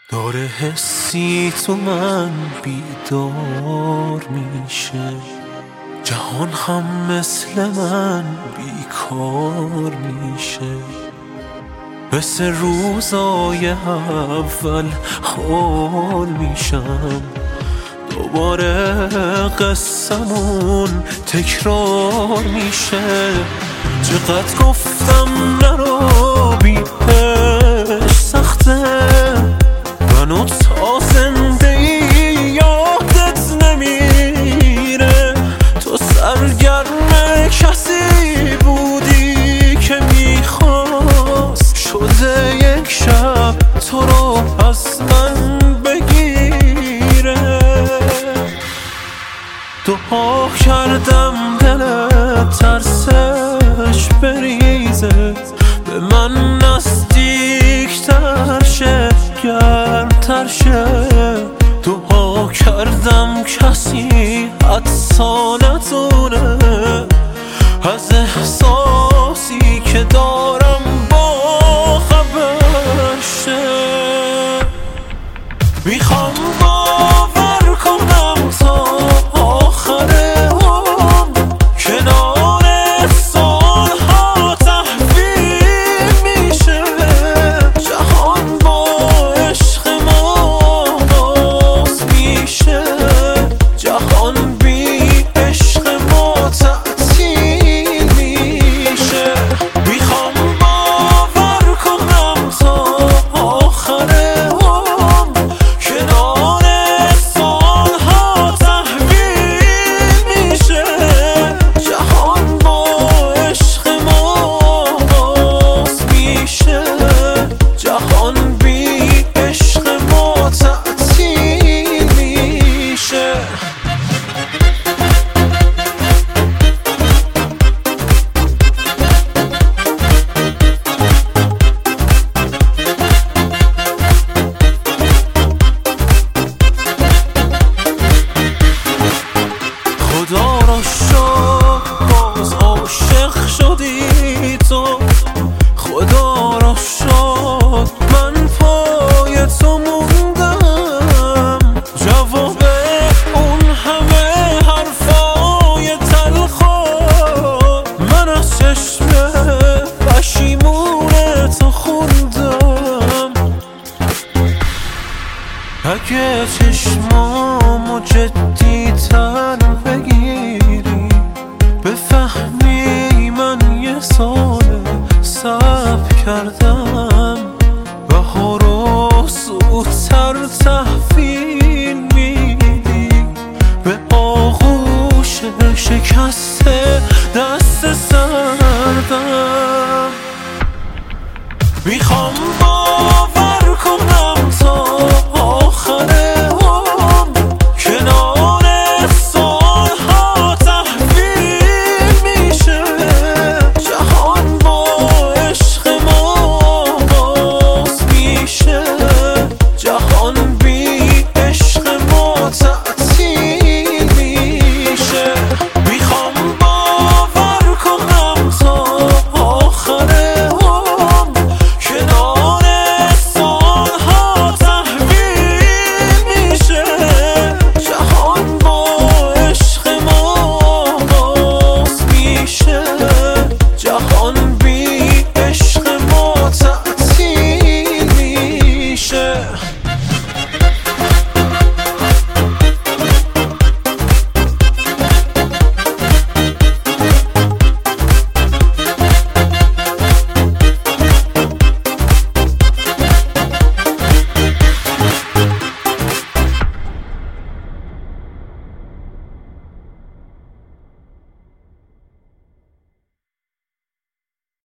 داره حسی تو من بیدار میشه، جهان هم مثل من بیکار میشه. مثل روزای اول حال میشم، دوباره قصمون تکرار میشه. چقدر گفتم نرو بیش سخته، منو تا زنده یادت نمیره. تو سرگرم کسی بودی که میخواست شده یک شب تو رو از من بگیره. دعا کردم دلت ترسش بریزه، به من نزدیکتر شه گرمتر شه. دعا کردم کسی حدسا نتونه از احساسی که دارم با خبر شه. میخوام باور کنم تا آخر عمر کنار سالها تحویل میشه. جهان با عشق ما باز میشه، جهان بی عشق ما تعطیل میشه. میخوام باور کنم تا آخر خدا را شکر باز عاشق شدی تو، خدا را شکر من پای تو موندم. جواب اون همه حرفای تلخا من از چشم پشیمون تو خوندم. اگه چشمامو جدی تر بگیری بفهمی من یه سال